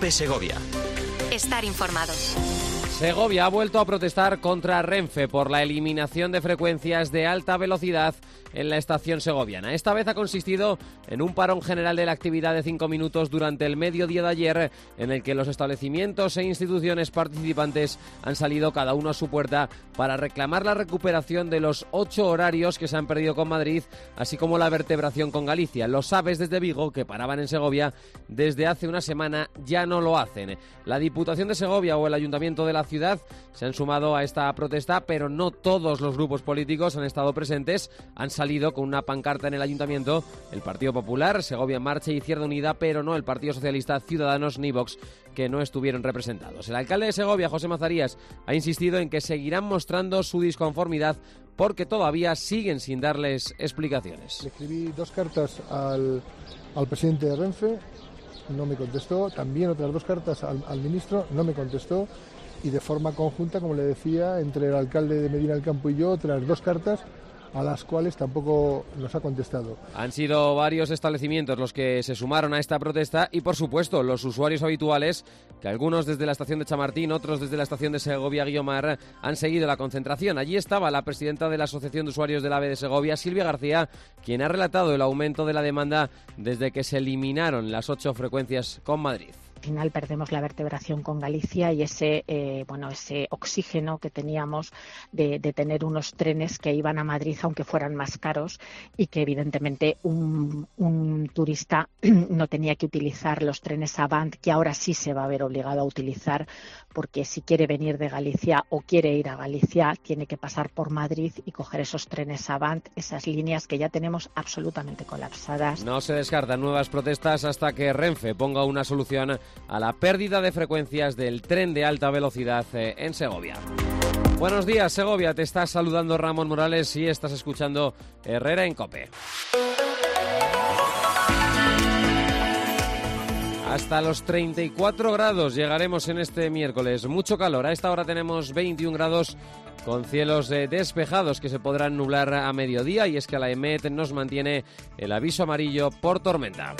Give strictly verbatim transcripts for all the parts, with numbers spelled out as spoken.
Cope Segovia. Estar informados. Segovia ha vuelto a protestar contra Renfe por la eliminación de frecuencias de alta velocidad en la estación segoviana. Esta vez ha consistido en un parón general de la actividad de cinco minutos durante el mediodía de ayer, en el que los establecimientos e instituciones participantes han salido cada uno a su puerta para reclamar la recuperación de los ocho horarios que se han perdido con Madrid, así como la vertebración con Galicia. Los AVEs desde Vigo, que paraban en Segovia desde hace una semana, ya no lo hacen. La Diputación de Segovia o el Ayuntamiento de la ciudad se han sumado a esta protesta, pero no todos los grupos políticos han estado presentes. Han salido con una pancarta en el Ayuntamiento el Partido Popular, Segovia en Marcha y Izquierda Unida, pero no el Partido Socialista, Ciudadanos ni Vox, que no estuvieron representados. El alcalde de Segovia, José Mazarías, ha insistido en que seguirán mostrando su disconformidad porque todavía siguen sin darles explicaciones. Le escribí dos cartas al, al presidente de Renfe, no me contestó, también otras dos cartas al, al ministro, no me contestó, y de forma conjunta, como le decía, entre el alcalde de Medina del Campo y yo, otras dos cartas a las cuales tampoco nos ha contestado. Han sido varios establecimientos los que se sumaron a esta protesta y, por supuesto, los usuarios habituales, que algunos desde la estación de Chamartín, otros desde la estación de Segovia-Guiomar, han seguido la concentración. Allí estaba la presidenta de la Asociación de Usuarios del AVE de Segovia, Silvia García, quien ha relatado el aumento de la demanda desde que se eliminaron las ocho frecuencias con Madrid. Al final perdemos la vertebración con Galicia y ese eh, bueno ese oxígeno que teníamos de, de tener unos trenes que iban a Madrid aunque fueran más caros y que evidentemente un, un turista no tenía que utilizar los trenes Avant, que ahora sí se va a ver obligado a utilizar, porque si quiere venir de Galicia o quiere ir a Galicia tiene que pasar por Madrid y coger esos trenes Avant, esas líneas que ya tenemos absolutamente colapsadas. No se descartan nuevas protestas hasta que Renfe ponga una solución a la pérdida de frecuencias del tren de alta velocidad en Segovia. Buenos días, Segovia. Te está saludando Ramón Morales y estás escuchando Herrera en Cope. Hasta los treinta y cuatro grados llegaremos en este miércoles. Mucho calor. A esta hora tenemos veintiún grados con cielos eh, despejados que se podrán nublar a mediodía, y es que la EMET nos mantiene el aviso amarillo por tormenta.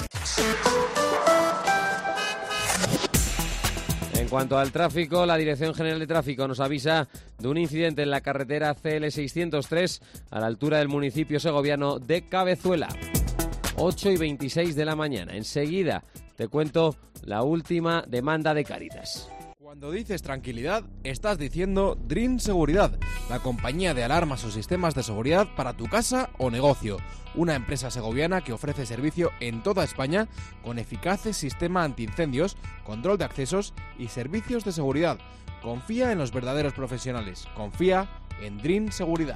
En cuanto al tráfico, la Dirección General de Tráfico nos avisa de un incidente en la carretera C L seiscientos tres a la altura del municipio segoviano de Cabezuela. ocho y veintiséis de la mañana. Enseguida te cuento la última demanda de Cáritas. Cuando dices tranquilidad, estás diciendo Dream Seguridad, la compañía de alarmas o sistemas de seguridad para tu casa o negocio. Una empresa segoviana que ofrece servicio en toda España con eficaces sistemas antiincendios, control de accesos y servicios de seguridad. Confía en los verdaderos profesionales. Confía en Dream Seguridad.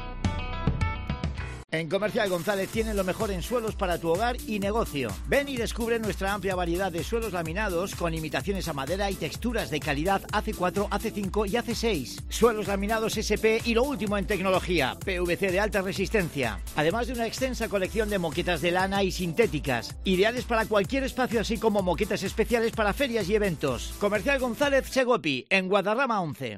En Comercial González tienen lo mejor en suelos para tu hogar y negocio. Ven y descubre nuestra amplia variedad de suelos laminados con imitaciones a madera y texturas de calidad A C cuatro, A C cinco y A C seis. Suelos laminados S P y lo último en tecnología, P V C de alta resistencia. Además de una extensa colección de moquetas de lana y sintéticas, ideales para cualquier espacio, así como moquetas especiales para ferias y eventos. Comercial González Segopi, en Guadarrama once.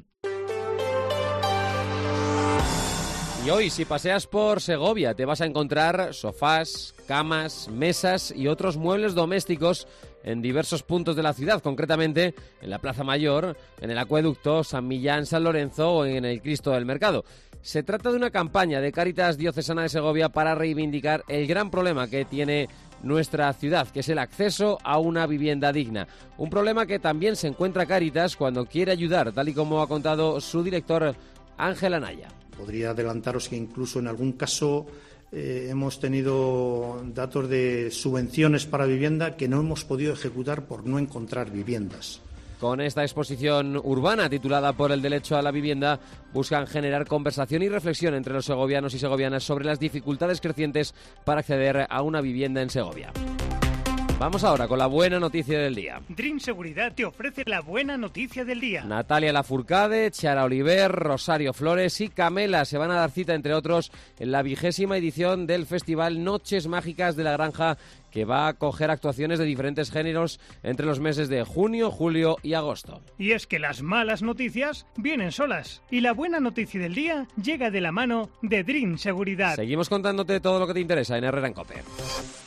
Y hoy, si paseas por Segovia, te vas a encontrar sofás, camas, mesas y otros muebles domésticos en diversos puntos de la ciudad, concretamente en la Plaza Mayor, en el Acueducto, San Millán, San Lorenzo o en el Cristo del Mercado. Se trata de una campaña de Cáritas Diocesana de Segovia para reivindicar el gran problema que tiene nuestra ciudad, que es el acceso a una vivienda digna. Un problema que también se encuentra Cáritas cuando quiere ayudar, tal y como ha contado su director Ángel Anaya. Podría adelantaros que incluso en algún caso eh, hemos tenido datos de subvenciones para vivienda que no hemos podido ejecutar por no encontrar viviendas. Con esta exposición urbana titulada Por el derecho a la vivienda, buscan generar conversación y reflexión entre los segovianos y segovianas sobre las dificultades crecientes para acceder a una vivienda en Segovia. Vamos ahora con la buena noticia del día. Dream Seguridad te ofrece la buena noticia del día. Natalia Lafourcade, Chara Oliver, Rosario Flores y Camela se van a dar cita, entre otros, en la vigésima edición del Festival Noches Mágicas de la Granja, que va a acoger actuaciones de diferentes géneros entre los meses de junio, julio y agosto. Y es que las malas noticias vienen solas, y la buena noticia del día llega de la mano de Dream Seguridad. Seguimos contándote todo lo que te interesa en Herrera en Cope.